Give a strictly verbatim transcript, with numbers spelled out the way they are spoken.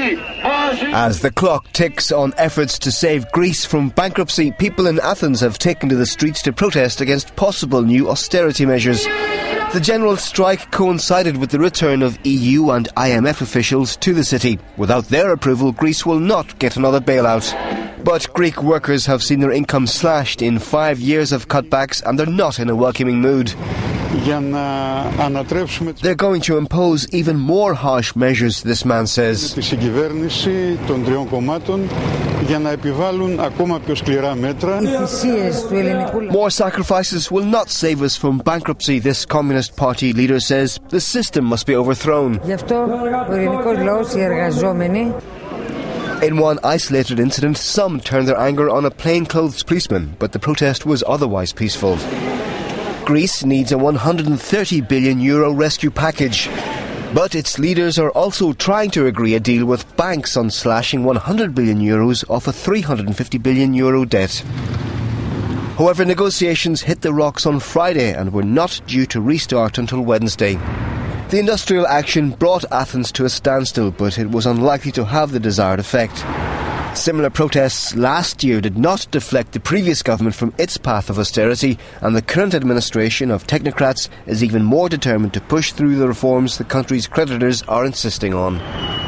As the clock ticks on efforts to save Greece from bankruptcy, people in Athens have taken to the streets to protest against possible new austerity measures. The general strike coincided with the return of E U and I M F officials to the city. Without their approval, Greece will not get another bailout. But Greek workers have seen their income slashed in five years of cutbacks, and they're not in a welcoming mood. They're going to impose even more harsh measures, this man says. More sacrifices will not save us from bankruptcy, this Communist Party leader says. The system must be overthrown. In one isolated incident, some turned their anger on a plainclothes policeman, but the protest was otherwise peaceful. Greece needs a one hundred thirty billion euro rescue package. But its leaders are also trying to agree a deal with banks on slashing one hundred billion euros off a three hundred fifty billion euro debt. However, negotiations hit the rocks on Friday and were not due to restart until Wednesday. The industrial action brought Athens to a standstill, but it was unlikely to have the desired effect. Similar protests last year did not deflect the previous government from its path of austerity, and the current administration of technocrats is even more determined to push through the reforms the country's creditors are insisting on.